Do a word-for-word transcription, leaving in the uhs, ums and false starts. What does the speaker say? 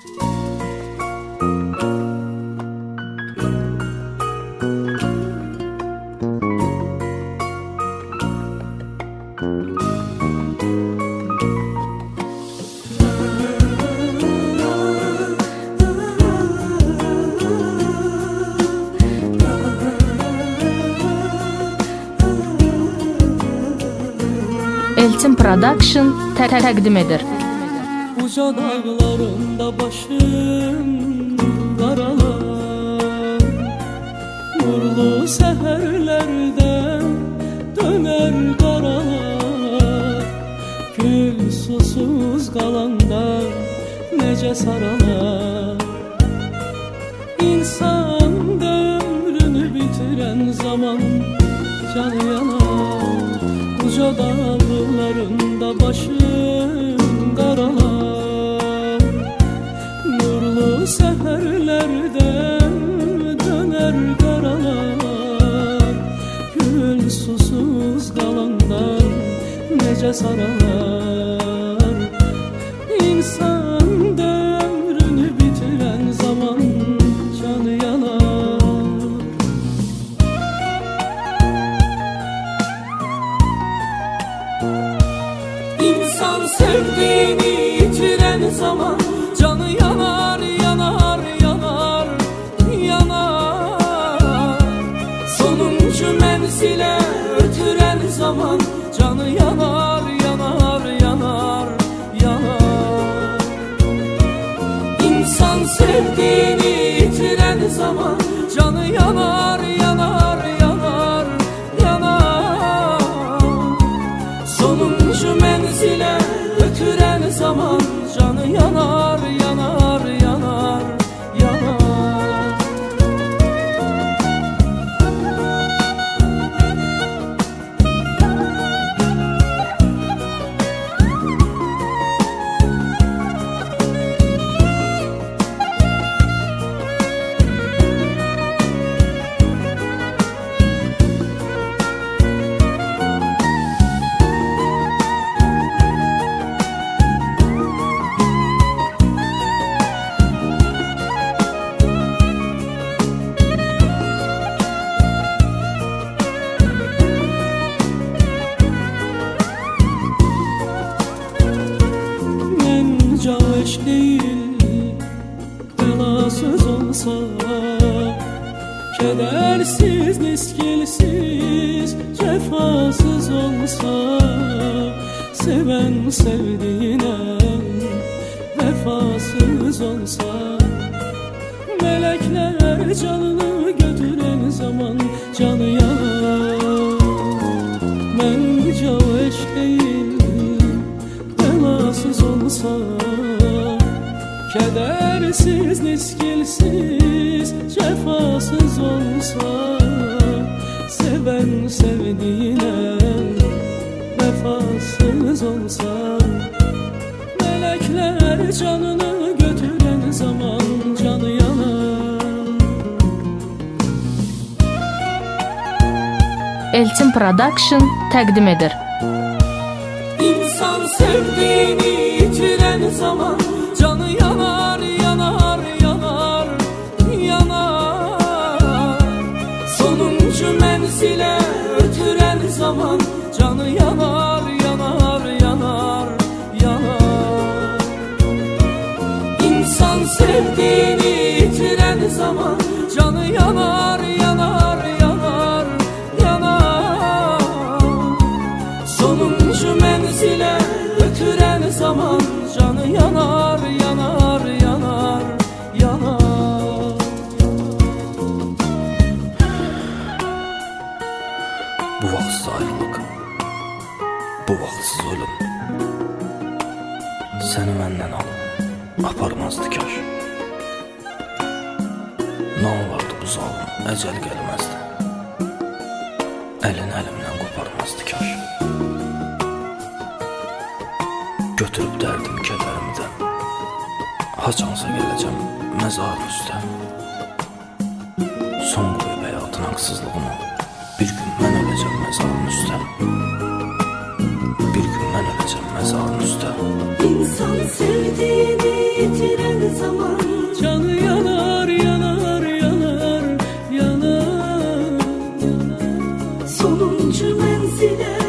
Elçin Production təqdim edir. Uca dağlarında başım qaralar, nurlu səhərlərdə dönər qaralar, gül susuz qalanda necə saralar. İnsan ömrünü bitirən zaman canı yanar. Uca dağlarında başım qaralar, nurlu səhərlərdən dönər qaralar, gül susuz qalanda necə saralar. İnsan ömrünü bitirən zaman canı yanar. İnsan sevdiğini yitiren zaman canı yanar, yanar, yanar, yanar. Sonuncu menzile ötüren zaman canı yanar, yanar, yanar, yanar. İnsan sevdiğini yitiren zaman canı yanar, yanar, yanar, yanar. Sonuncu menzile ötüren zaman canı yanar, yanar, yanar, yanar. Eş değil, belasız olsa, kedersiz, miskilsiz, cefasız olsa, seven sevdiğine vefasız olsa, melekler canını götüren zaman canı yanar. Bence o eş değil, belasız olsa, kedersiz, miskilsiz, cefasız olsa, seven sevdiğine vefasız olsa, melekler canını götüren zaman canı yanar. Elçin Production təqdim edir. İnsan sevdiğini yitiren zaman canı yanar, yanar, yanar, yanar. Sonuncu menzile ötüren zaman canı yanar, yanar, yanar, yanar. İnsan sevdiğini yitiren zaman canı yanar, yanar, yanar, yanar. Sonuncu menzile ötüren zaman canı yanar, yanar, yanar, yanar. Bu vaxtsız ayrılıq, bu vaxtsız ölüm səni məndən alıb aparmazdı kaş. Nə olardı bu zalım, əcəl gəlməzdi, əlin əlimdən qoparmazdı kaş. Götürüb dərdim kədərimdən, haçansa gələcəm məzarın üstə. Son qoyub həyatın haqsızlığını, bir gün mən öləcəm məzarın üstə. Bir gün mən öləcəm məzarın üstə. İnsan sevdiğini itiren zaman canı yanar yanar yanar yanar yanar. Sonuncu menzile